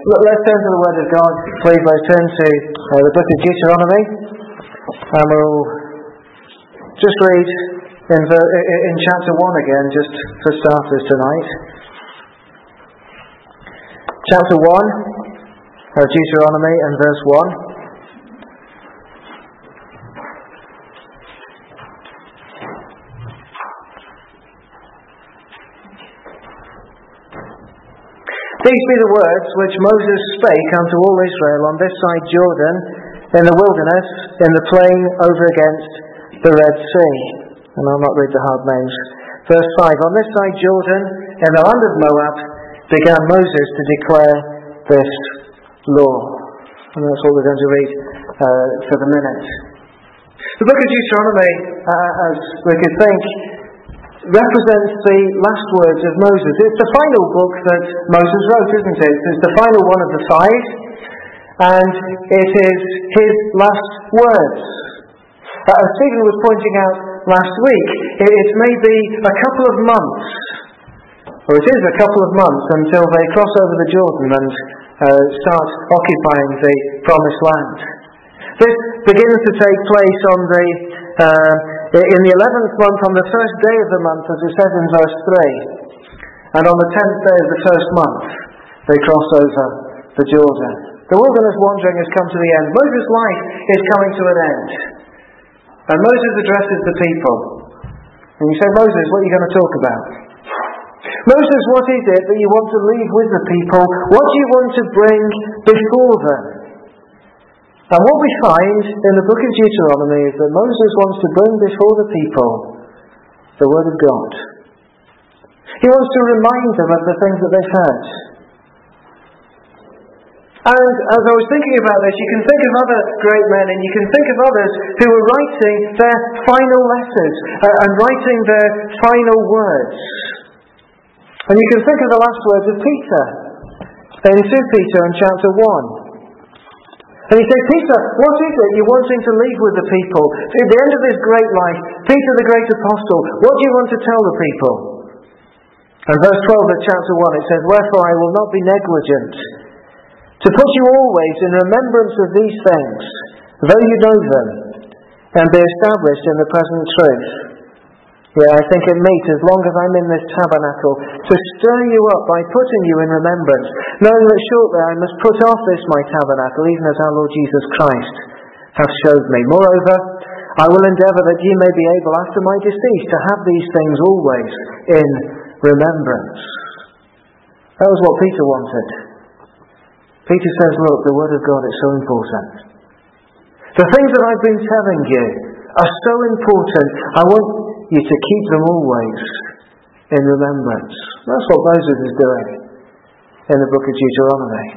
Let's turn to the Word of God. Please, let's turn to the book of Deuteronomy. And we'll just read in chapter 1 again, just for starters tonight. Chapter 1 of Deuteronomy and verse 1. These be the words which Moses spake unto all Israel on this side Jordan, in the wilderness, in the plain over against the Red Sea. And I'll not read the hard names. Verse 5. On this side Jordan, in the land of Moab, began Moses to declare this law. And that's what we're going to read for the minute. The book of Deuteronomy, as we could think, represents the last words of Moses. It's the final book that Moses wrote, isn't it? It's the final one of the 5, and it is his last words. As Stephen was pointing out last week, it may be a couple of months, or it is a couple of months, until they cross over the Jordan and start occupying the Promised Land. This begins to take place in the 11th month, on the first day of the month, as it says in verse 3. And on the 10th day of the first month, they cross over the Jordan. The wilderness wandering has come to the end. Moses' life is coming to an end. And Moses addresses the people. And you say, Moses, what are you going to talk about? Moses, what is it that you want to leave with the people? What do you want to bring before them? And what we find in the book of Deuteronomy is that Moses wants to bring before the people the Word of God. He wants to remind them of the things that they've heard. And as I was thinking about this, you can think of other great men, and you can think of others who were writing their final letters and writing their final words. And you can think of the last words of Peter in 2 Peter in chapter 1. And you say, Peter, what is it you're wanting to leave with the people? At the end of this great life, Peter the great apostle, what do you want to tell the people? And verse 12 of chapter 1, it says, Wherefore I will not be negligent to put you always in remembrance of these things, though you know them, and be established in the present truth. Yeah, I think it meet, as long as I'm in this tabernacle, to stir you up by putting you in remembrance, knowing that shortly I must put off this my tabernacle, even as our Lord Jesus Christ hath showed me. Moreover, I will endeavour that ye may be able after my decease to have these things always in remembrance. That was what Peter wanted. Peter says, look, the Word of God is so important. The things that I've been telling you are so important. I want you to keep them always in remembrance. That's what Moses is doing in the book of Deuteronomy.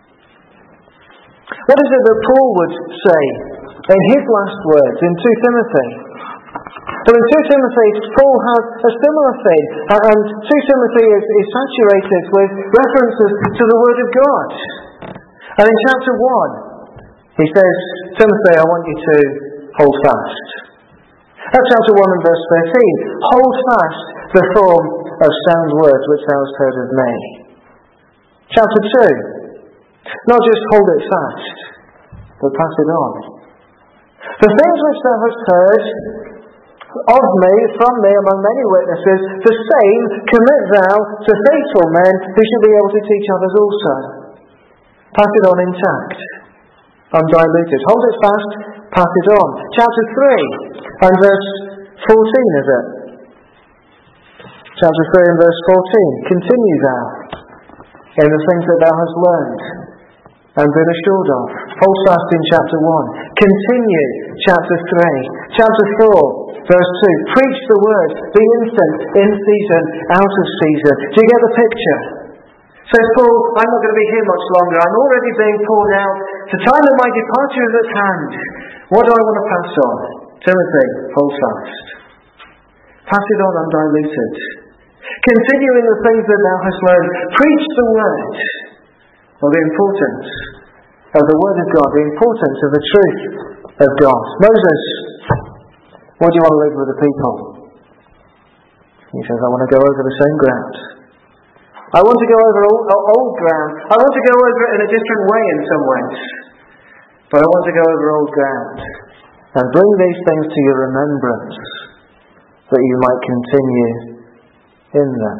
What is it that Paul would say in his last words in 2 Timothy? Well, in 2 Timothy, Paul has a similar thing, and 2 Timothy is saturated with references to the Word of God. And in chapter 1, he says, Timothy, I want you to hold fast. That's chapter 1 and verse 13. Hold fast the form of sound words which thou hast heard of me. Chapter 2. Not just hold it fast, but pass it on. The things which thou hast heard of me, from me, among many witnesses, the same commit thou to faithful men who shall be able to teach others also. Pass it on intact, undiluted. Hold it fast, pass it on. Chapter 3 and verse 14, is it? Chapter 3 and verse 14. Continue thou in the things that thou hast learned and been assured of. Hold fast in chapter 1. Continue, chapter 3. Chapter 4, verse 2. Preach the word. Be instant, in season, out of season. Do you get the picture? Says Paul, I'm not going to be here much longer. I'm already being poured out. The time of my departure is at hand. What do I want to pass on? Timothy, hold fast. Pass it on undiluted. Continue in the things that thou hast learned. Preach the word. Well, the importance of the Word of God, the importance of the truth of God. Moses, what do you want to leave with the people? He says, I want to go over the same ground. I want to go over old ground. I want to go over it in a different way in some ways. But I want to go over old ground and bring these things to your remembrance that you might continue in them.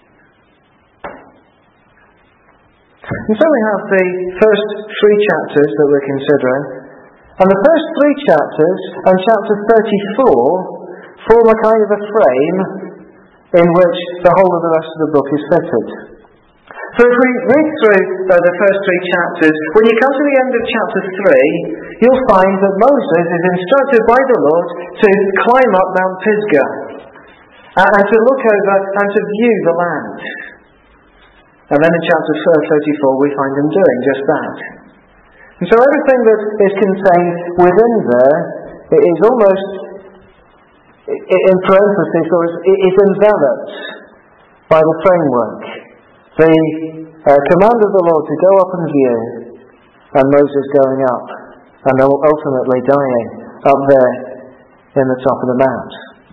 And so we have the first 3 chapters that we're considering. And the first 3 chapters and chapter 34 form a kind of a frame in which the whole of the rest of the book is fitted. So if we read through the first 3 chapters, when you come to the end of chapter 3, you'll find that Moses is instructed by the Lord to climb up Mount Pisgah and to look over and to view the land. And then in chapter 34 we find him doing just that. And so everything that is contained within there is almost in parenthesis, or is enveloped by the framework. The command of the Lord to go up and view, and Moses going up, and ultimately dying up there in the top of the mount.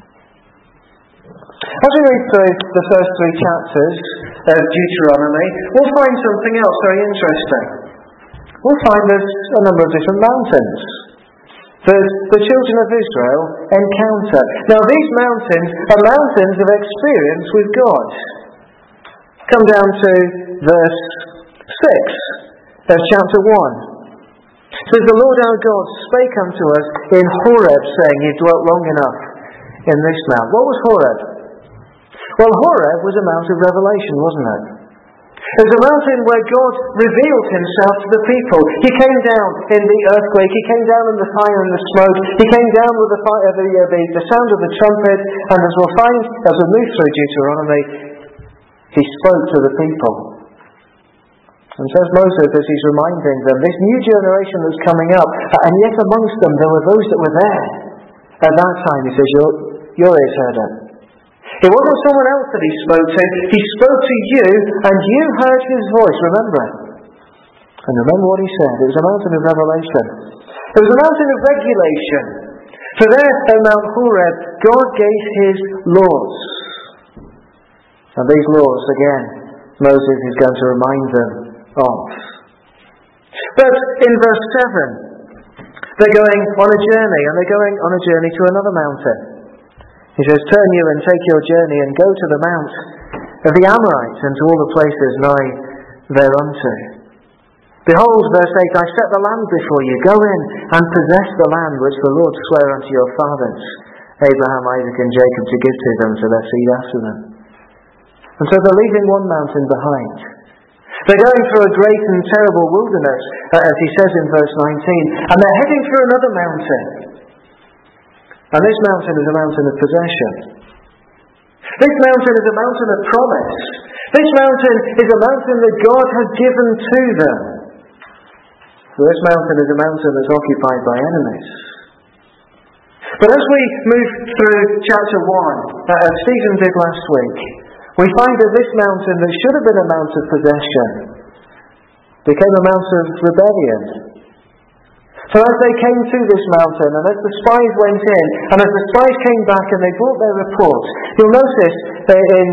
As we read through the first 3 chapters of Deuteronomy, we'll find something else very interesting. We'll find there's a number of different mountains that the children of Israel encounter. Now these mountains are mountains of experience with God. Come down to verse 6 of chapter 1. It says, the Lord our God spake unto us in Horeb, saying, Ye dwelt long enough in this mount. What was Horeb? Well, Horeb was a mount of revelation, wasn't it? It was a mountain where God revealed himself to the people. He came down in the earthquake. He came down in the fire and the smoke. He came down with the sound of the trumpet. And as we'll find as we move through Deuteronomy, he spoke to the people. And says Moses, as he's reminding them, this new generation that's coming up, and yet amongst them there were those that were there. At that time, he says, your ears heard it. It wasn't someone else that he spoke to. He spoke to you, and you heard his voice. Remember it. And remember what he said. It was a mountain of revelation. It was a mountain of regulation. For there at Mount Horeb, God gave his laws. And these laws, again, Moses is going to remind them of. But in verse 7, they're going on a journey, and they're going on a journey to another mountain. He says, Turn you and take your journey and go to the mount of the Amorites and to all the places nigh thereunto. Behold, verse 8, I set the land before you. Go in and possess the land which the Lord sware unto your fathers, Abraham, Isaac and Jacob, to give to them to their seed after them. And so they're leaving one mountain behind. They're going through a great and terrible wilderness, as he says in verse 19, and they're heading through another mountain. And this mountain is a mountain of possession. This mountain is a mountain of promise. This mountain is a mountain that God has given to them. So this mountain is a mountain that's occupied by enemies. But as we move through chapter 1, as Stephen did last week, we find that this mountain that should have been a mount of possession became a mount of rebellion. So as they came to this mountain, and as the spies went in, and as the spies came back and they brought their report, you'll notice that in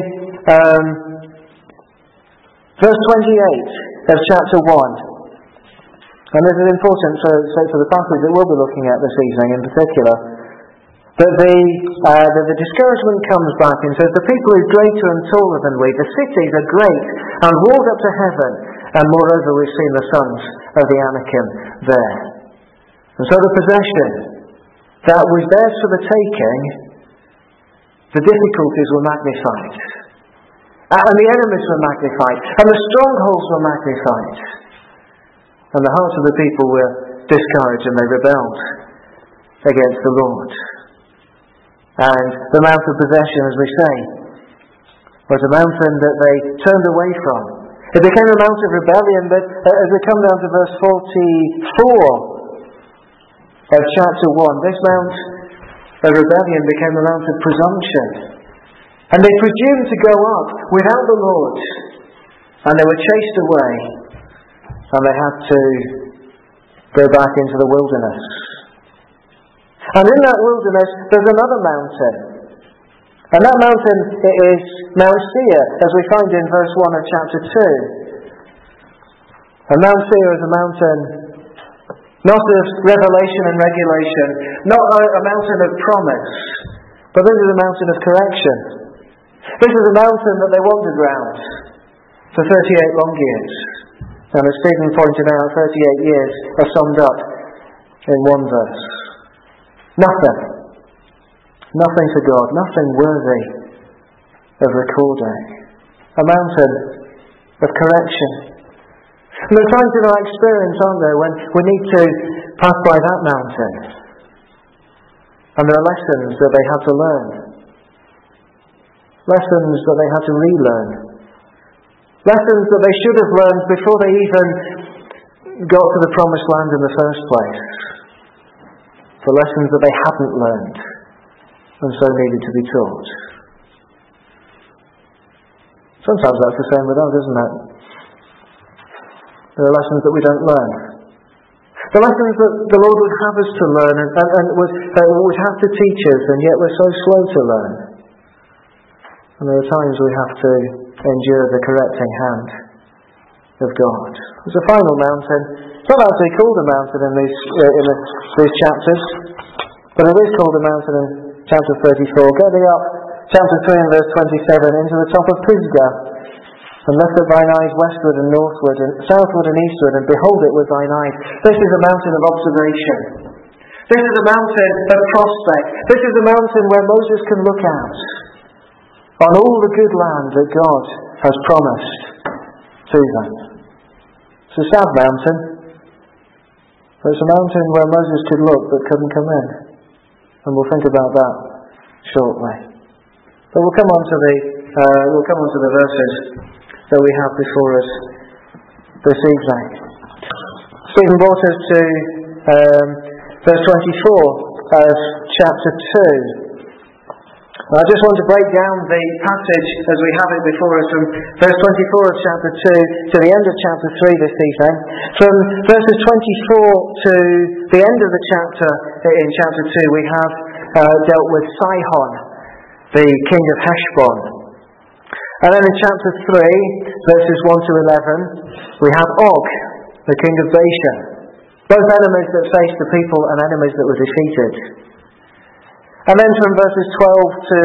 verse 28 of chapter 1, and this is important for the passage that we'll be looking at this evening in particular, that the discouragement comes back and says, the people are greater and taller than we, the cities are great and walled up to heaven, and moreover we've seen the sons of the Anakim there. And so the possession that was theirs for the taking, the difficulties were magnified. And the enemies were magnified. And the strongholds were magnified. And the hearts of the people were discouraged and they rebelled against the Lord. And the mount of possession, as we say, was a mountain that they turned away from. It became a mount of rebellion, but as we come down to verse 44, of chapter 1, this mount of rebellion became a mount of presumption. And they presumed to go up without the Lord. And they were chased away. And they had to go back into the wilderness. And in that wilderness, there's another mountain. And that mountain is Mount Seir, as we find in verse 1 of chapter 2. And Mount Seir is a mountain not of revelation and regulation, not a mountain of promise, but this is a mountain of correction. This is a mountain that they wandered round for 38 long years. And as Stephen pointed out, 38 years are summed up in one verse. Nothing to God, nothing worthy of recording. A mountain of correction. And there are times in our experience, aren't there, when we need to pass by that mountain. And there are lessons that they had to learn. Lessons that they had to relearn. Lessons that they should have learned before they even got to the promised land in the first place. The lessons that they hadn't learned and so needed to be taught. Sometimes that's the same with us, isn't it? There are lessons that we don't learn. The lessons that the Lord would have us to learn and would have to teach us, and yet we're so slow to learn. And there are times we have to endure the correcting hand of God. There's a final mountain. It's not actually called a mountain in these chapters, but it is called a mountain in chapter 34. Getting up, chapter 3 and verse 27, into the top of Pisgah, and lift up thine eyes westward and northward, and southward and eastward, and behold it with thine eyes. This is a mountain of observation. This is a mountain of prospect. This is a mountain where Moses can look out on all the good land that God has promised to them. It's a sad mountain. But it's a mountain where Moses could look but couldn't come in. And we'll think about that shortly. But we'll come on to the verses that we have before us this evening. Stephen brought us to verse 24 of chapter 2. I just want to break down the passage as we have it before us from verse 24 of chapter 2 to the end of chapter 3 this evening. From verses 24 to the end of the chapter in chapter 2 we have dealt with Sihon, the king of Heshbon. And then in chapter 3, verses 1 to 11, we have Og, the king of Bashan. Both enemies that faced the people and enemies that were defeated. And then from verses 12 to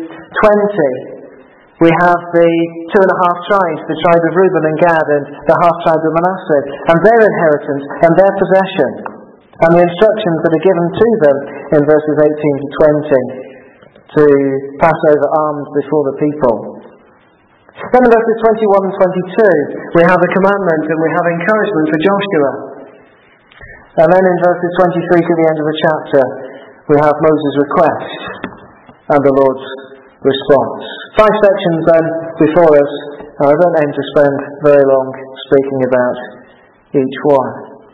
20, we have the 2.5 tribes, the tribe of Reuben and Gad and the half tribe of Manasseh, and their inheritance and their possession, and the instructions that are given to them in verses 18 to 20 to pass over arms before the people. Then in verses 21 and 22, we have a commandment and we have encouragement for Joshua. And then in verses 23 to the end of the chapter, we have Moses' request and the Lord's response. 5 sections then before us. I don't aim to spend very long speaking about each one.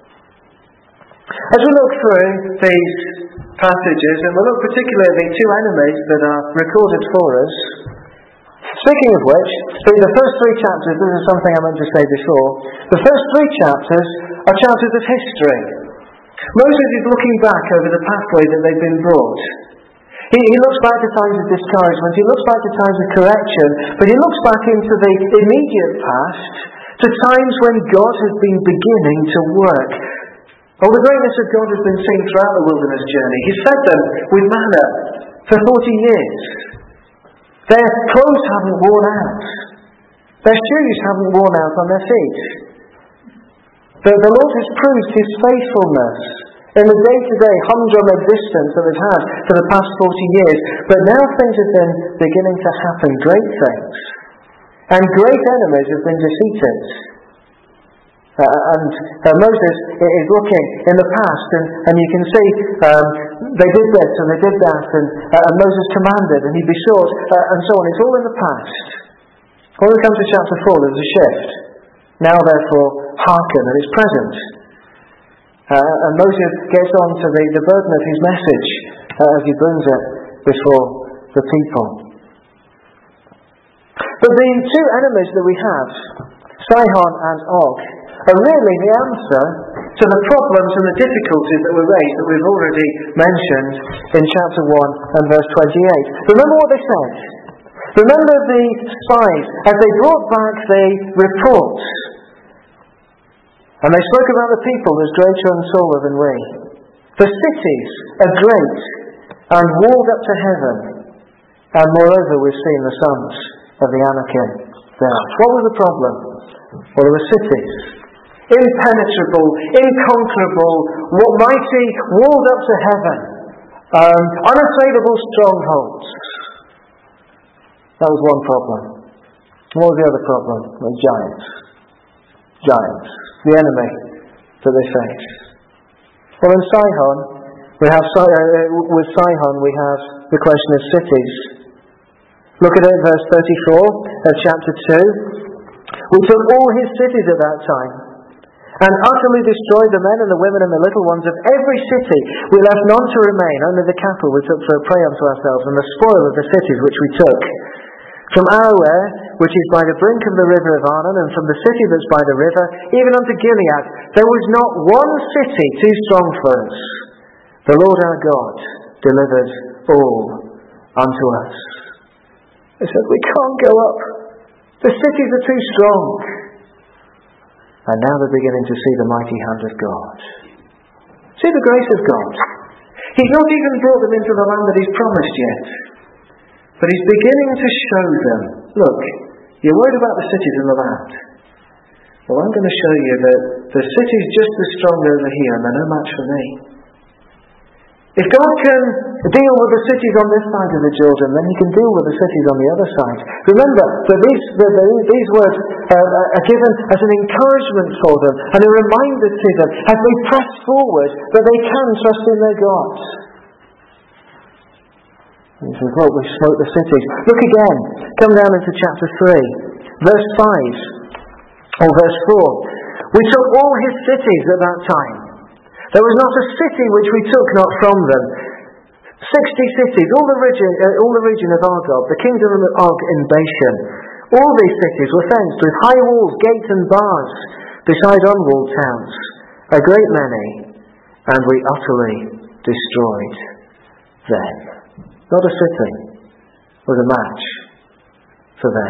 As we look through these passages, and we'll look particularly at the 2 enemies that are recorded for us, speaking of which, in the first 3 chapters, this is something I meant to say before, the first 3 chapters are chapters of history. Moses is looking back over the pathway that they've been brought. He looks back to times of discouragement, he looks back to times of correction, but he looks back into the immediate past, to times when God has been beginning to work. Oh, the greatness of God has been seen throughout the wilderness journey. He's fed them with manna for 40 years. Their clothes haven't worn out. Their shoes haven't worn out on their feet. The Lord has proved His faithfulness in the day-to-day, humdrum existence that they've had for the past 40 years. But now things have been beginning to happen, great things. And great enemies have been defeated. And Moses is looking in the past, and you can see they did this and they did that, and Moses commanded and he besought, and so on. It's all in the past. When we come to chapter 4, there's a shift. Now, therefore, hearken, and it's present. And Moses gets on to the burden of his message as he brings it before the people. But the 2 enemies that we have, Sihon and Og, are really the answer to the problems and the difficulties that were raised that we've already mentioned in chapter 1 and verse 28. Remember what they said. Remember the spies as they brought back the reports. And they spoke about the people as greater and taller than we. The cities are great and walled up to heaven. And moreover, we've seen the sons of the Anakim there. What was the problem? Well, there were cities. Impenetrable, inconquerable, mighty, walled up to heaven. Unassailable strongholds. That was one problem. What was the other problem? The giants. Giants. The enemy that they face. Well, in Sihon, with Sihon we have the question of cities. Look at it, verse 34 of chapter 2. We took all his cities at that time, and utterly destroyed the men and the women and the little ones of every city. We left none to remain, only the cattle we took for a prey unto ourselves, and the spoil of the cities which we took. From Aroer, which is by the brink of the river of Arnon, and from the city that's by the river, even unto Gilead, there was not one city too strong for us. The Lord our God delivered all unto us. They said, we can't go up. The cities are too strong. And now they're beginning to see the mighty hand of God. See the grace of God. He's not even brought them into the land that he's promised yet. But he's beginning to show them, look, you're worried about the cities in the land. Well, I'm going to show you that the city's just as strong over here and they're no match for me. If God can deal with the cities on this side of the Jordan, then he can deal with the cities on the other side. Remember that these words are given as an encouragement for them and a reminder to them as they press forward that they can trust in their God. And he says, look, we smote the cities. Look again. Come down into chapter 3, verse 5, or verse 4. We took all his cities at that time. There was not a city which we took not from them. 60 cities, all the region of Argob, the kingdom of Og in Bashan. All these cities were fenced with high walls, gates and bars, beside unwalled towns, a great many, and we utterly destroyed them. Not a city was a match for them.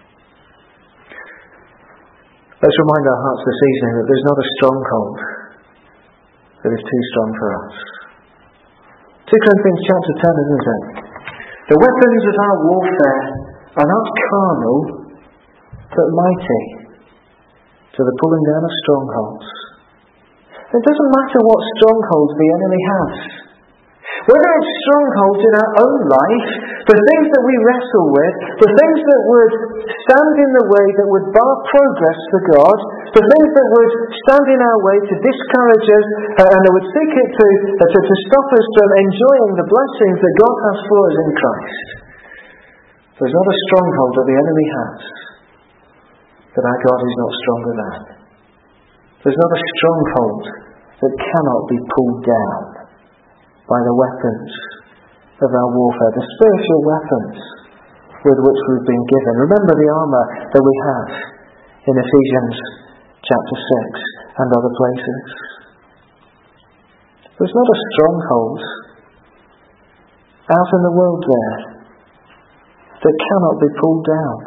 Let's remind our hearts this evening that there's not a stronghold that is too strong for us. 2 Corinthians chapter 10, isn't it? The weapons of our warfare are not carnal, but mighty to the pulling down of strongholds. It doesn't matter what strongholds the enemy has. Whether it's strongholds in our own life, the things that we wrestle with, the things that would stand in the way that would bar progress for God, the things that would stand in our way to discourage us and that would seek it to stop us from enjoying the blessings that God has for us in Christ. There's not a stronghold that the enemy has that our God is not stronger than. There's not a stronghold that cannot be pulled down by the weapons of our warfare, the spiritual weapons with which we've been given. Remember the armour that we have in Ephesians chapter 6 and other places. There's not a stronghold out in the world there that cannot be pulled down.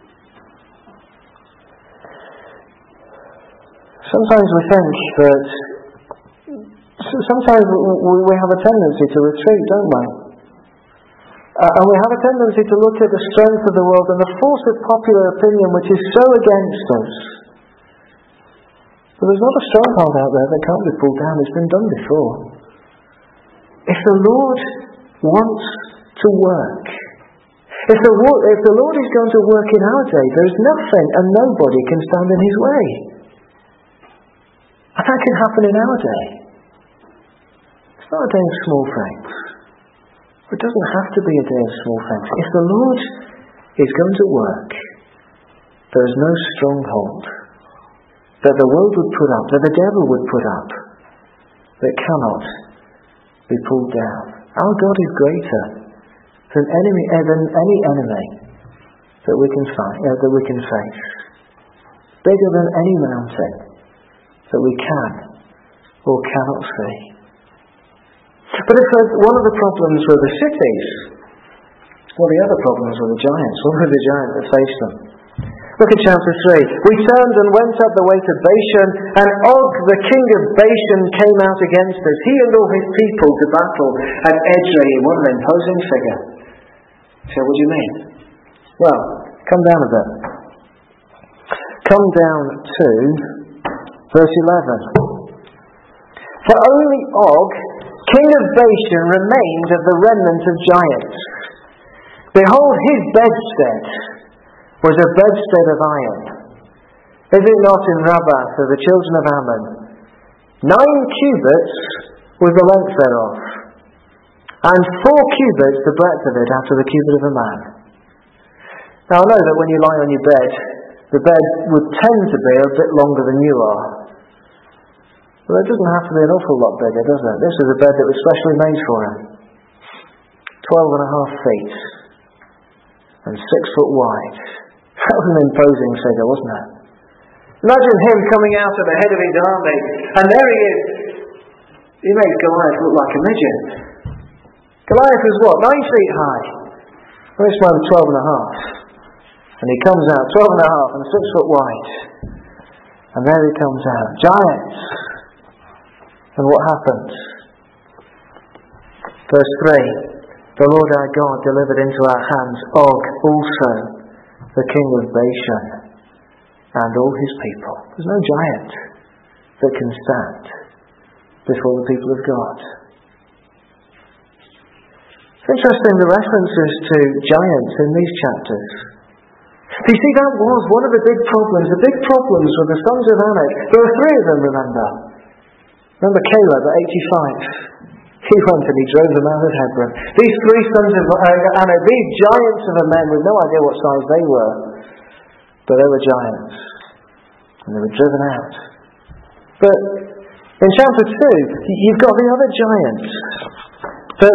Sometimes we think that sometimes we have a tendency to retreat, don't we? And we have a tendency to look at the strength of the world and the force of popular opinion which is so against us. But there's not a stronghold out there that can't be pulled down. It's been done before. If the Lord wants to work, if the Lord is going to work in our day, there is nothing and nobody can stand in his way. And that can happen in our day. It's not a day of small things. It doesn't have to be a day of small things. If the Lord is going to work, there is no stronghold that the world would put up, that the devil would put up, that cannot be pulled down. Our God is greater than any enemy that we can fight, that we can face. Bigger than any mountain that we can or cannot see. But if one of the problems were the cities, well, the other problems were the giants. What were the giants that faced them? Look at chapter 3. We turned and went up the way to Bashan, and Og, the king of Bashan, came out against us, he and all his people, to battle at Edrei. What an imposing figure. So what do you mean? Well, come down a bit. Come down to verse 11. For only Og, king of Bashan, remained of the remnant of giants. Behold, his bedstead was a bedstead of iron. Is it not in Rabbah of the children of Ammon? 9 cubits was the length thereof, and 4 cubits the breadth of it after the cubit of a man. Now I know that when you lie on your bed, the bed would tend to be a bit longer than you are. Well, it doesn't have to be an awful lot bigger, does it? This is a bed that was specially made for him. 12.5 feet and 6 foot wide. That was an imposing figure, wasn't it? Imagine him coming out at the head of his army, and there he is. He made Goliath look like a midget. Goliath was what? 9 feet high. Well, this man was 12.5. And he comes out 12.5 and 6 foot wide. And there he comes out. Giants. And what happens? Verse 3. The Lord our God delivered into our hands Og also, the king of Bashan, and all his people. There's no giant that can stand before the people of God. It's interesting the references to giants in these chapters. You see, that was one of the big problems. The big problems were the sons of Anak. There were 3 of them, remember. Remember Caleb at 85. He went and he drove them out of Hebron. These 3 sons of Anak, these giants of a men with no idea what size they were, but they were giants. And they were driven out. But in chapter 2, you've got the other giants that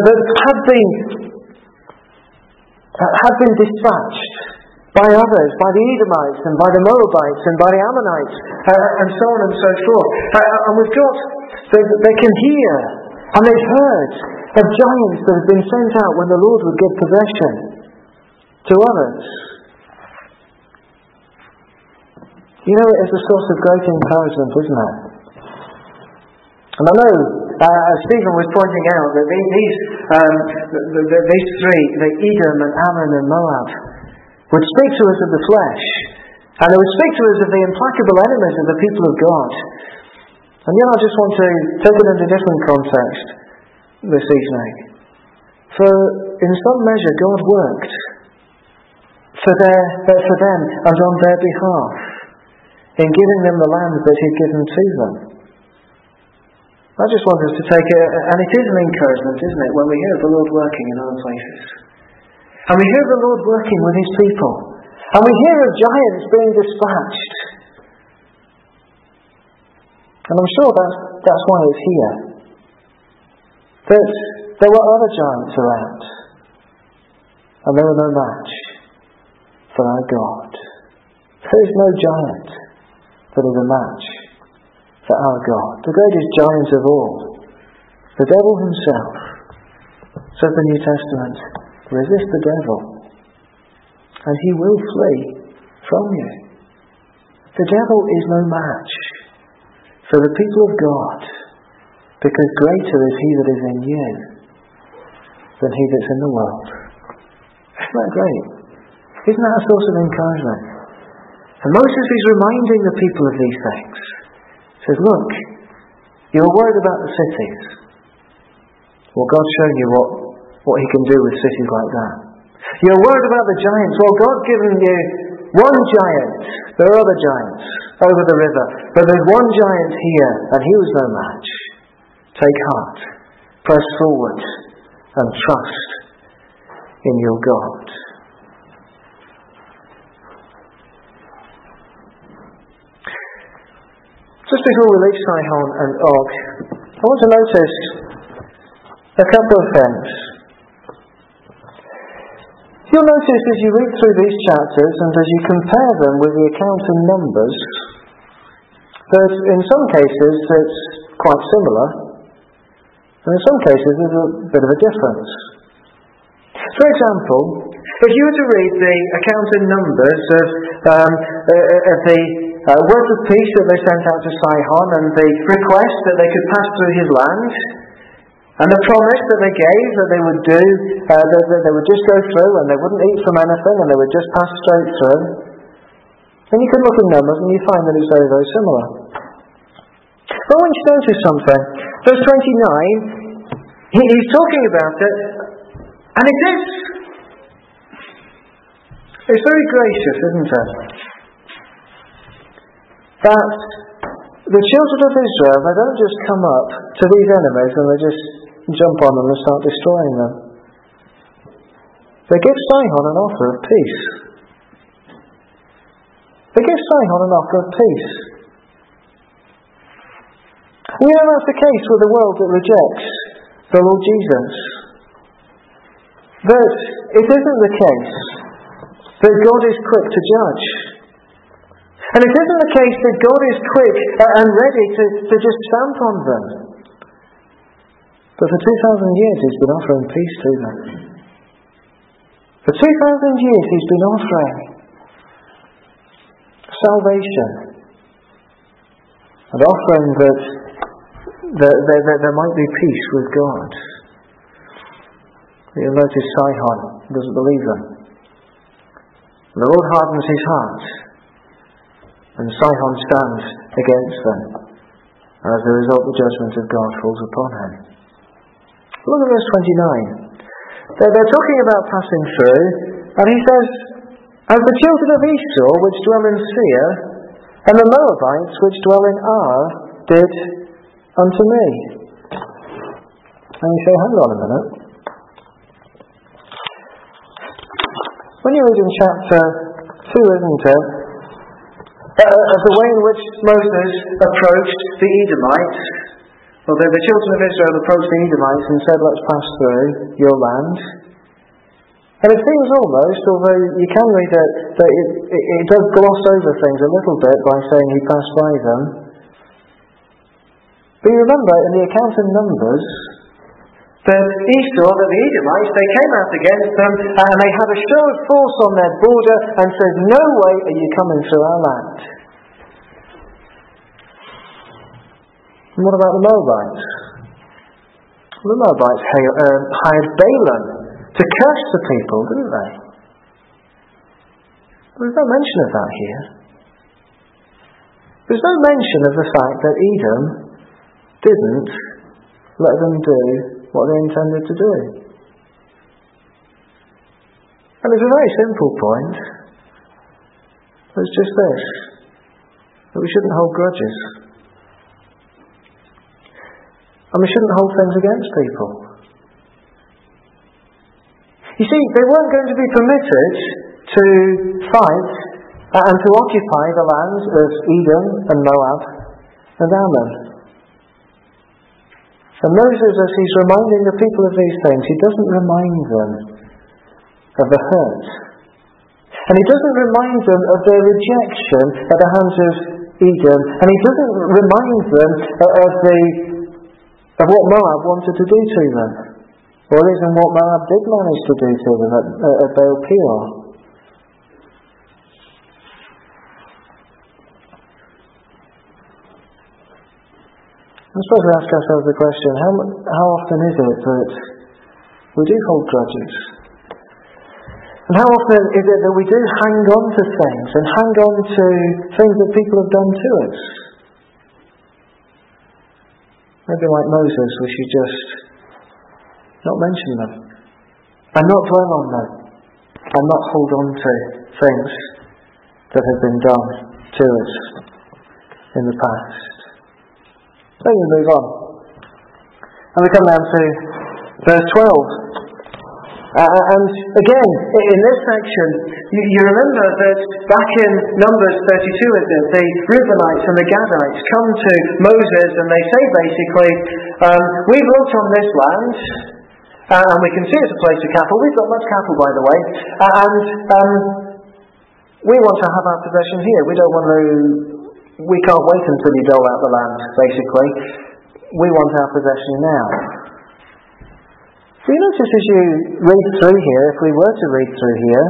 had been dispatched by others, by the Edomites and by the Moabites and by the Ammonites, and so on and so forth. And we've got, they can hear and they've heard of giants that have been sent out when the Lord would give possession to others. You know, it is a source of great encouragement, isn't it? And I know, as Stephen was pointing out, that these 3, the Edom and Ammon and Moab, would speak to us of the flesh, and they would speak to us of the implacable enemies of the people of God. And yet I just want to take it into a different context this evening. For in some measure God worked for them and on their behalf in giving them the land that He'd given to them. I just want us to take it, and it is an encouragement, isn't it, when we hear of the Lord working in other places. And we hear of the Lord working with His people. And we hear of giants being dispatched. And I'm sure that's why it's here. That there were other giants around. And they were no match for our God. There is no giant that is a match for our God. The greatest giant of all, the devil himself. Says the New Testament, resist the devil, and he will flee from you. The devil is no match for the people of God, because greater is he that is in you than he that's in the world. Isn't that great? Isn't that a source of encouragement? And Moses is reminding the people of these things. He says, look, you're worried about the cities. Well, God's shown you what He can do with cities like that. You're worried about the giants. Well, God's given you one giant. There are other giants over the river. But there's one giant here, and he was no match. Take heart. Press forward and trust in your God. Just before we leave Sihon and Og, I want to notice a couple of things. You'll notice as you read through these chapters and as you compare them with the account in Numbers, that in some cases it's quite similar. And in some cases there's a bit of a difference. For example, if you were to read the account in Numbers of the words of peace that they sent out to Sihon, and the request that they could pass through his land, and the promise that they gave that they would do, that they would just go through and they wouldn't eat from anything and they would just pass straight through, then you can look in Numbers and you find that it's very, very similar. But I want you to notice something. Verse 29, he's talking about it, and it is. It's very gracious, isn't it? That the children of Israel, they don't just come up to these enemies and they just jump on them and start destroying them. They give Sihon an offer of peace. They give Sihon an offer of peace. We know that's the case with the world that rejects the Lord Jesus. That it isn't the case that God is quick to judge. And it isn't the case that God is quick and ready to just stamp on them. But for 2,000 years He's been offering peace to them. For 2,000 years He's been offering salvation. And offering that there might be peace with God. You'll notice Sihon doesn't believe them. The Lord hardens his heart, and Sihon stands against them. And as a result, the judgment of God falls upon him. Look at verse 29. They're talking about passing through, and he says, "As the children of Esau, which dwell in Seir, and the Moabites, which dwell in Ar, did unto me." And you say, hang on a minute. When you read in chapter 2, isn't it, of the way in which Moses approached the Edomites, well, the children of Israel approached the Edomites and said, "Let's pass through your land." And it seems almost, although you can read it, that it does gloss over things a little bit by saying he passed by them. But you remember in the account in Numbers that Esau, that the Edomites, they came out against them and they had a show of force on their border and said, "No way are you coming through our land." And what about the Moabites? The Moabites hired Balaam to curse the people, didn't they? There's no mention of that here. There's no mention of the fact that Edom didn't let them do what they intended to do. And it's a very simple point. It's just this, that we shouldn't hold grudges. And we shouldn't hold things against people. You see, they weren't going to be permitted to fight and to occupy the lands of Edom and Moab and Ammon. And Moses, as he's reminding the people of these things, he doesn't remind them of the hurt. And he doesn't remind them of their rejection at the hands of Edom. And he doesn't remind them of what Moab wanted to do to them. Or even what Moab did manage to do to them at Baal Peor. I suppose we ask ourselves the question, how often is it that we do hold grudges? And how often is it that we do hang on to things and hang on to things that people have done to us? Maybe like Moses, we should just not mention them and not dwell on them and not hold on to things that have been done to us in the past. Then we move on. And we come down to verse 12. And again, in this section, you remember that back in Numbers 32, the Reubenites and the Gadites come to Moses and they say basically, we've looked on this land, and we can see it's a place of cattle. We've got much cattle, by the way, and we want to have our possession here. We can't wait until you dole out the land, basically. we want our possession now. So you notice as you read through here, if we were to read through here,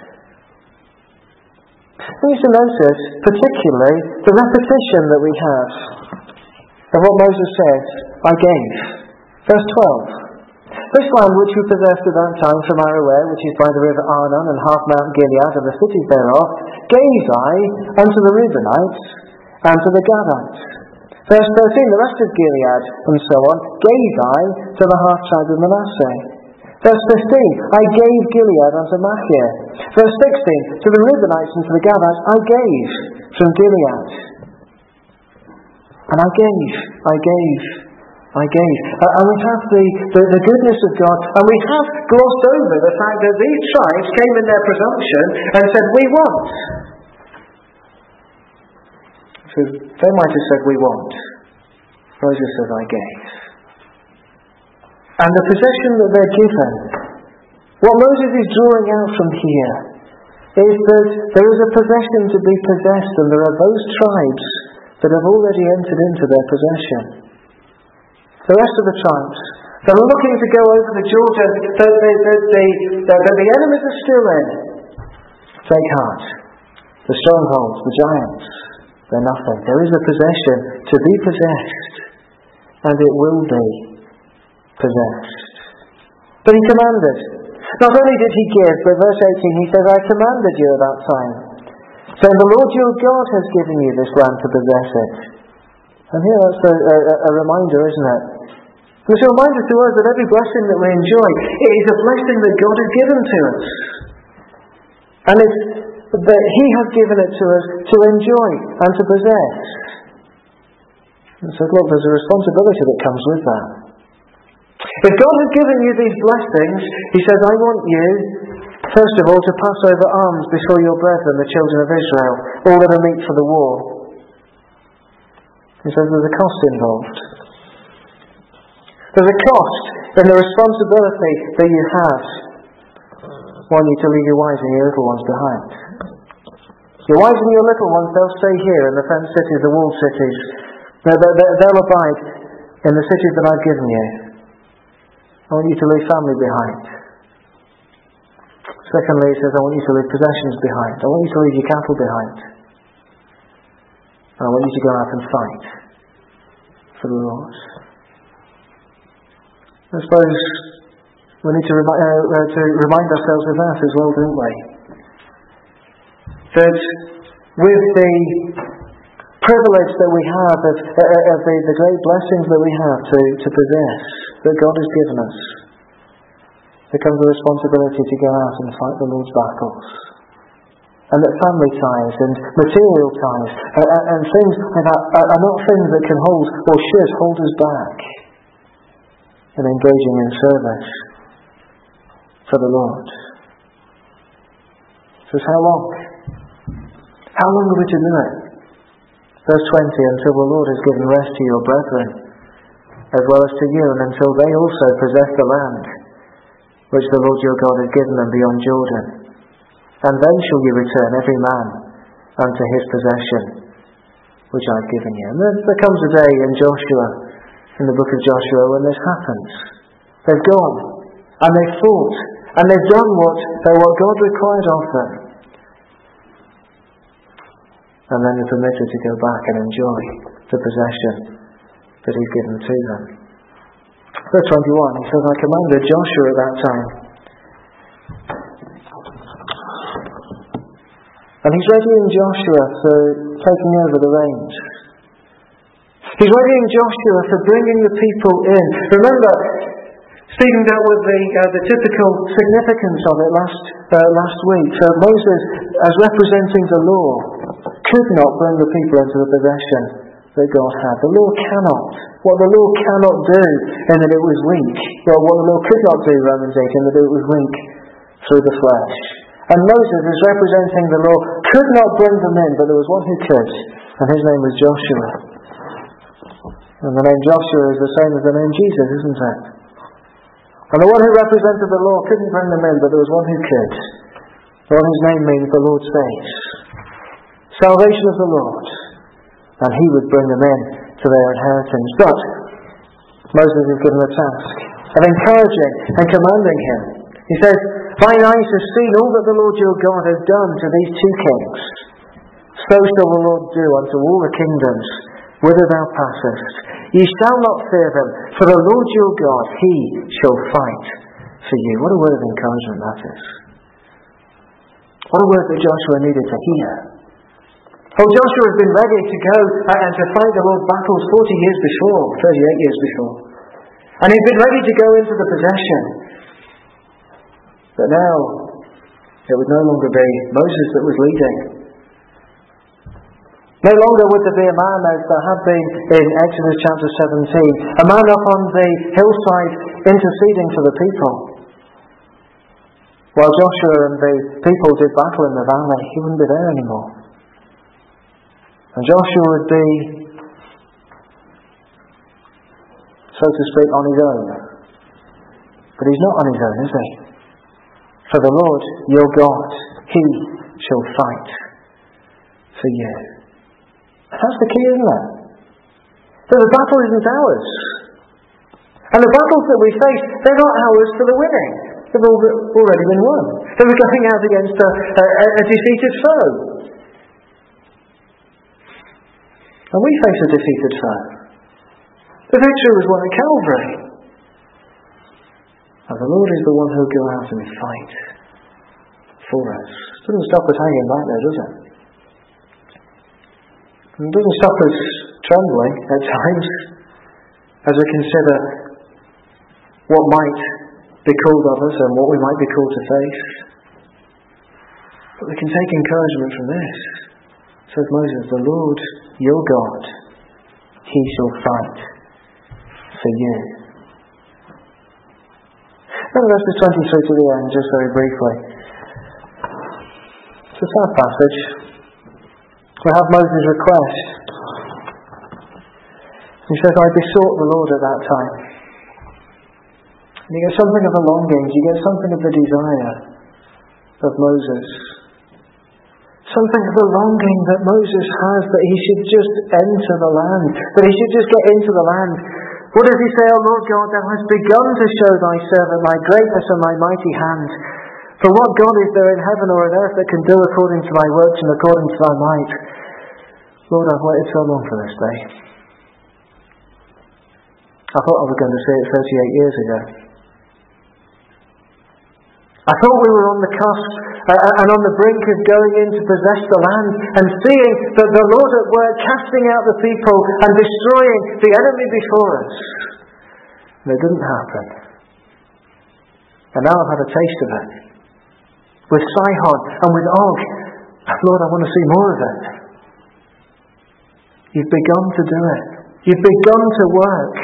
we need to notice particularly the repetition that we have of what Moses says, I gave. Verse 12. This land which we possessed at that time from Aroer, which is by the river Arnon and half Mount Gilead and the cities thereof, gave I unto the Reubenites and to the Gadites. Verse 13, the rest of Gilead and so on, gave I to the half tribe of Manasseh. Verse 15, I gave Gilead unto Machir. Verse 16, to the Reubenites and to the Gadites, I gave from Gilead. And I gave. And we have the goodness of God, and we have glossed over the fact that these tribes came in their presumption and said, we want. So they might have said, we want. Moses says, I gave. And the possession that they're given, what Moses is drawing out from here is that there is a possession to be possessed, and there are those tribes that have already entered into their possession. The rest of the tribes that are looking to go over the Jordan, that the enemies are still in, take heart. The strongholds, the giants, they're nothing. There is a possession to be possessed, and it will be possessed. But he commanded. Not only did he give, but verse 18 he says, I commanded you at that time, saying, the Lord your God has given you this land to possess it. And here that's a reminder, isn't it? It's a reminder to us that every blessing that we enjoy, it is a blessing that God has given to us. And it's that He has given it to us to enjoy and to possess. And so look, there's a responsibility that comes with that. If God has given you these blessings, He says, I want you, first of all, to pass over arms before your brethren, the children of Israel, all that are meet for the war. He says there's a cost involved. There's a cost in the responsibility that you have. I want you to leave your wives and your little ones behind. Your wives and your little ones, they'll stay here in the fenced cities, the walled cities. They'll abide in the cities that I've given you. I want you to leave family behind. Secondly, he says, I want you to leave possessions behind. I want you to leave your cattle behind. I want you to go out and fight for the Lord. I suppose we need to remind ourselves of that as well, don't we? That with the privilege that we have of the great blessings that we have to possess, that God has given us, there comes a responsibility to go out and fight the Lord's battles. And that family ties and material ties and things like that are not things that can hold or should hold us back in engaging in service for the Lord. So how long? How long are we to do it? Verse 20, until the Lord has given rest to your brethren, as well as to you, and until they also possess the land, which the Lord your God has given them beyond Jordan. And then shall you return every man unto his possession, which I have given you. And there comes a day in Joshua, in the book of Joshua, when this happens. They've gone, and they've fought, and they've done what God required of them. And then they're permitted to go back and enjoy the possession that He's given to them. Verse 21, he says, I commanded Joshua at that time. And he's readying Joshua for taking over the reins. He's readying Joshua for bringing the people in. Remember, Stephen dealt with the typical significance of it last week. So Moses, as representing the law, could not bring the people into the possession that God had. The law cannot. What the law cannot do, in that it was weak. Well, what the law could not do, Romans 8, in that it was weak through the flesh. And Moses, as representing the law, could not bring them in, but there was one who could, and his name was Joshua. And the name Joshua is the same as the name Jesus, isn't it? And the one who represented the law couldn't bring them in, but there was one who could. The one whose name means the Lord saves. Salvation of the Lord. And he would bring them in to their inheritance. But Moses is given the task of encouraging and commanding him. He says, "Thine eyes have seen all that the Lord your God has done to these two kings. So shall the Lord do unto all the kingdoms whither thou passest. Ye shall not fear them, for the Lord your God, He shall fight for you." What a word of encouragement that is. What a word that Joshua needed to hear. Oh, Joshua has been ready to go and to fight the Lord's battles 40 years before, 38 years before. And he's been ready to go into the possession. But now, it would no longer be Moses that was leading. No longer would there be a man as there had been in Exodus chapter 17, a man up on the hillside interceding for the people. While Joshua and the people did battle in the valley, he wouldn't be there anymore. And Joshua would be, so to speak, on his own. But he's not on his own, is he? For the Lord, your God, He shall fight for you. That's the key, isn't it? So the battle isn't ours. And the battles that we face, they're not ours for the winning. They've already been won. So we're going out against a defeated foe. And we face a defeated foe. The victory was won at Calvary. And the Lord is the one who will go out and fight for us. It doesn't stop us hanging back there, does it? And it doesn't stop us trembling at times as we consider what might be called of us and what we might be called to face. But we can take encouragement from this. Says Moses, "The Lord your God, He shall fight for you." Now verses 23 to the end, just very briefly. It's a sad passage. We have Moses' request. He says, "I besought the Lord at that time." And you get something of the longings, you get something of the desire of Moses. Something of the longing that Moses has that he should just enter the land, that he should just get into the land. What does he say? "O Lord God, thou hast begun to show thy servant thy greatness and thy mighty hand. For what God is there in heaven or on earth that can do according to thy works and according to thy might? Lord, I've waited so long for this day. I thought I was going to see it 38 years ago. I thought we were on the cusp and on the brink of going in to possess the land and seeing that the Lord at work casting out the people and destroying the enemy before us. And it didn't happen. And now I've had a taste of it. With Sihon and with Og. Lord, I want to see more of it. You've begun to do it. You've begun to work.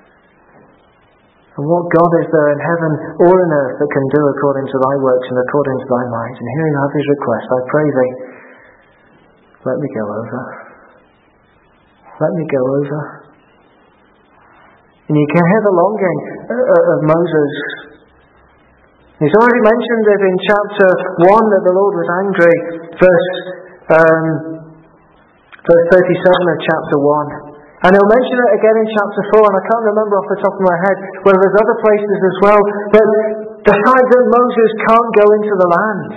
And what God is there in heaven or on earth that can do according to thy works and according to thy might? And here you have his request. I pray thee, let me go over. Let me go over. And you can hear the longing of Moses. He's already mentioned it in chapter 1 that the Lord was angry. Verse 37 of chapter 1. And he'll mention it again in chapter 4, and I can't remember off the top of my head whether there's other places as well. But the fact that Moses can't go into the land,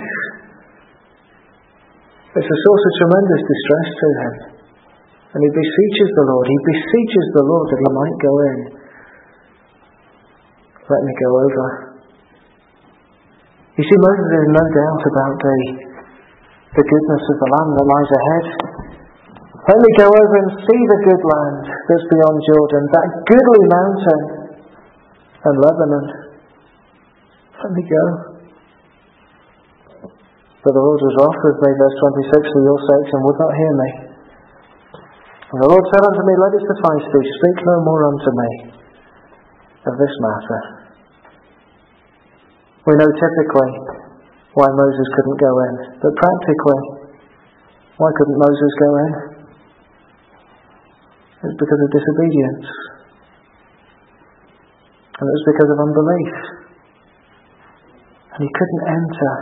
it's a source of tremendous distress to him. And he beseeches the Lord that he might go in. Let me go over. You see, Moses has no doubt about the goodness of the land that lies ahead. Let me go over and see the good land that's beyond Jordan, that goodly mountain and Lebanon. Let me go. But the Lord was wroth with me, verse 26, for your sakes, and would not hear me. And the Lord said unto me, Let it suffice thee, speak no more unto me of this matter. We know typically why Moses couldn't go in, but practically, why couldn't Moses go in? It's because of disobedience. And it was because of unbelief. And he couldn't enter.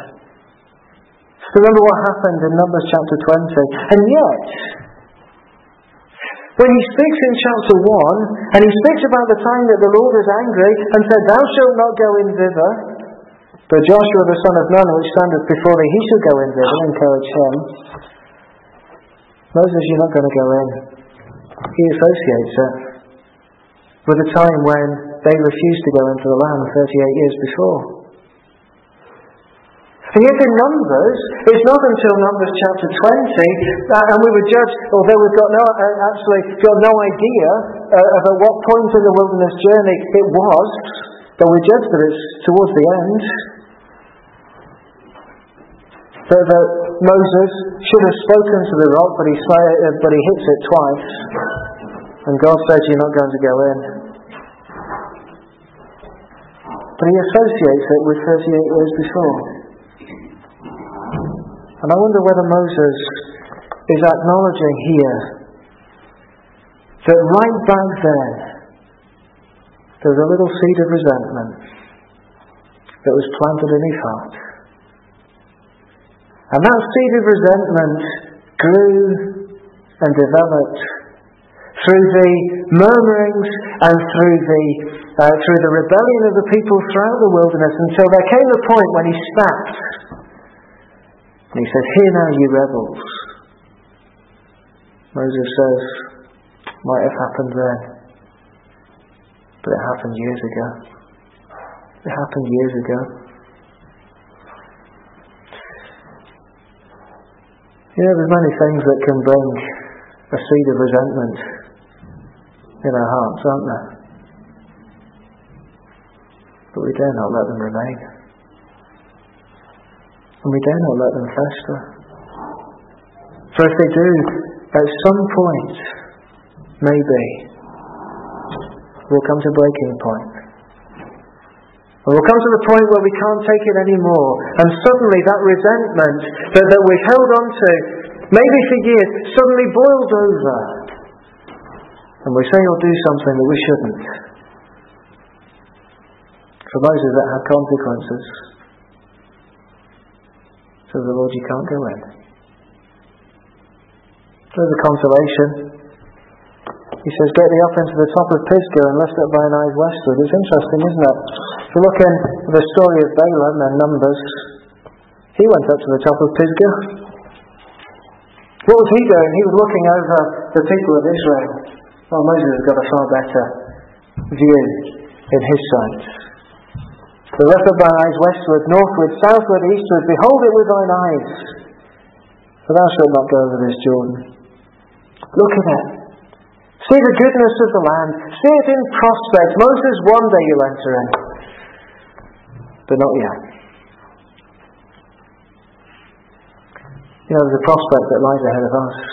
So remember what happened in Numbers chapter 20. And yet, When he speaks in chapter 1, and he speaks about the time that the Lord is angry, and said, Thou shalt not go in thither, but Joshua the son of Nun, which standeth before thee, he shall go in thither, encourage him. Moses, you're not going to go in. He associates it with the time when they refused to go into the land 38 years before. And yet in Numbers, it's not until Numbers chapter 20, and we would judge, although we've got no idea at what point in the wilderness journey it was, but we judge that it's towards the end, that Moses should have spoken to the rock, but he hits it twice, and God says, You're not going to go in. But he associates it with 38 years before. And I wonder whether Moses is acknowledging here that right back then there was a little seed of resentment that was planted in his heart. And that seed of resentment grew and developed through the murmurings and through the rebellion of the people throughout the wilderness, until there came a point when he snapped. And he says, Hear now, you rebels. Moses says, Might have happened then, but it happened years ago. It happened years ago. There's many things that can bring a seed of resentment in our hearts, aren't there? But we dare not let them remain. And we dare not let them fester. For if they do, at some point, maybe, we'll come to a breaking point. And we'll come to the point where we can't take it anymore. And suddenly that resentment that we've held on to, maybe for years, suddenly boils over. And we say or do something that we shouldn't. For Moses, that had consequences. So the Lord, you can't go in. There's a consolation. He says, Get thee up into the top of Pisgah and lift up thine eyes westward. It's interesting, isn't it? If you look in the story of Balaam and Numbers, he went up to the top of Pisgah. What was he doing? He was looking over the people of Israel. Well, Moses has got a far better view in his sight. So lift up thine eyes westward, northward, southward, eastward. Behold it with thine eyes. For thou shalt not go over this Jordan. Look at it. See the goodness of the land. See it in prospect. Moses, one day you'll enter in. But not yet. There's a prospect that lies ahead of us.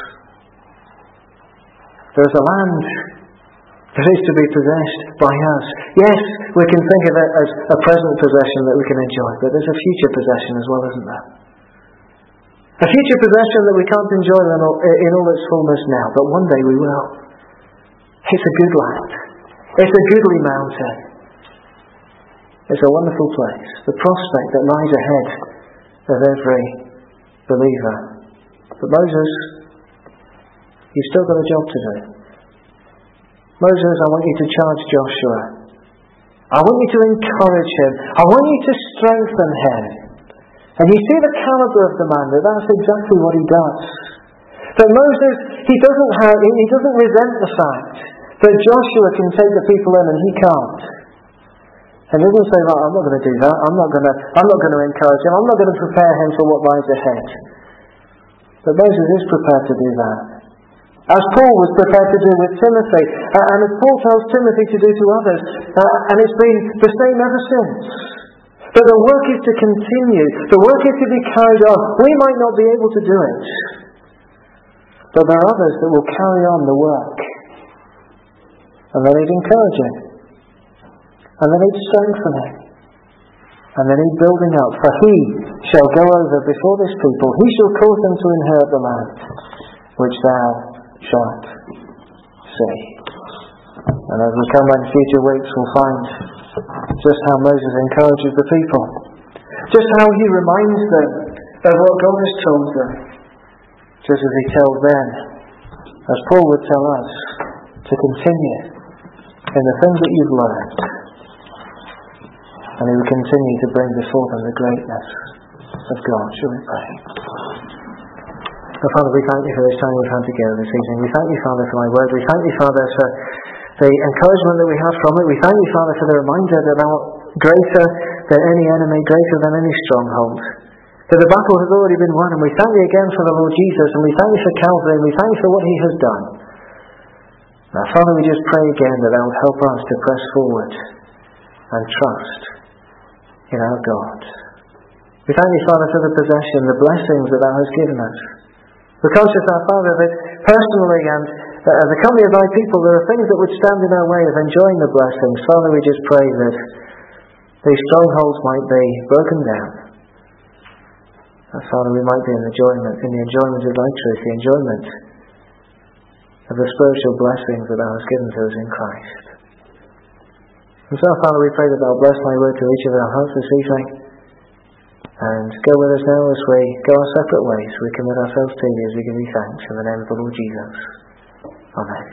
There's a land that is to be possessed by us. Yes, we can think of it as a present possession that we can enjoy, but there's a future possession as well, isn't there? A future possession that we can't enjoy in all its fullness now, but one day we will. It's a good land. It's a goodly mountain. It's a wonderful place. The prospect that lies ahead of every believer. But Moses, you've still got a job to do. Moses, I want you to charge Joshua. I want you to encourage him. I want you to strengthen him. And you see the caliber of the man, that's exactly what he does. That Moses, he doesn't resent the fact that Joshua can take the people in and he can't. And he doesn't say, I'm not going to do that. I'm not going to encourage him. I'm not going to prepare him for what lies ahead. But Moses is prepared to do that. As Paul was prepared to do with Timothy. And as Paul tells Timothy to do to others. And it's been the same ever since. That the work is to continue. The work is to be carried on. We might not be able to do it. But there are others that will carry on the work. And they need encouraging. And they need strengthening. And they need building up. For he shall go over before this people. He shall cause them to inherit the land which thou shalt see. And as we come in future weeks, we'll find just how Moses encourages the people. Just how he reminds them of what God has told them. Just as he tells them, as Paul would tell us, to continue in the things that you've learned, and He would continue to bring before them the greatness of God. Shall we pray? Father, we thank You for this time we've had together this evening. We thank You, Father, for Thy word. We thank You, Father, for the encouragement that we have from it. We thank You, Father, for the reminder that Thou art greater than any enemy, greater than any stronghold, that the battle has already been won. And we thank You again for the Lord Jesus, and we thank You for Calvary, and we thank You for what He has done. Now, Father, we just pray again that Thou would help us to press forward and trust in our God. We thank You, Father, for the possession, the blessings that Thou hast given us. We're conscious, our Father, that personally and as a company of Thy people, there are things that would stand in our way of enjoying the blessings. Father, we just pray that these strongholds might be broken down. And Father, we might be in the enjoyment of Thy truth, the enjoyment of the spiritual blessings that Thou hast given to us in Christ. And so, Father, we pray that Thou bless Thy word to each of our hearts this evening, and go with us now as we go our separate ways. We commit ourselves to You as we give You thanks in the name of the Lord Jesus. Amen.